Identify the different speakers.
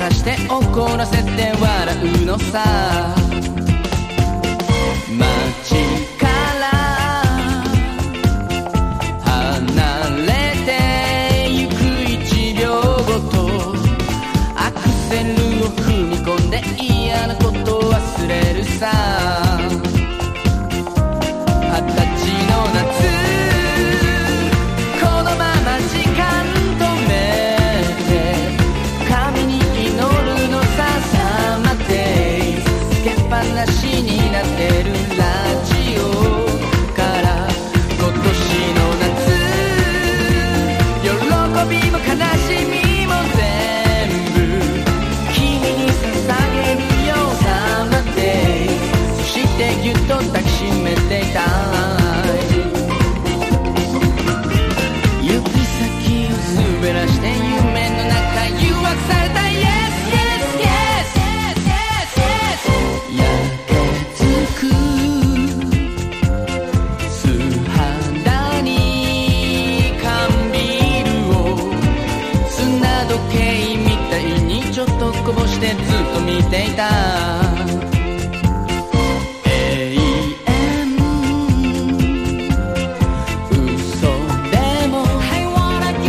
Speaker 1: かして怒らせて笑うのさ。街から離れてゆく1秒ごとアクセルを踏み込んで嫌なこと忘れるさ。20歳の夏、このまま時間止めて神に祈るのさ。サマーデイつけっぱなしになってるラジオから今年の夏、喜びも悲しみも全部君に捧げるよ。サマーデイそしてぎゅっと抱きしめていたい。指先を滑らして夢の中誘惑された。 Yes, yes, yes, yes, yes, 焼けつく素肌に缶ビールを砂時計みたいにちょっとこぼしてずっと見ていた。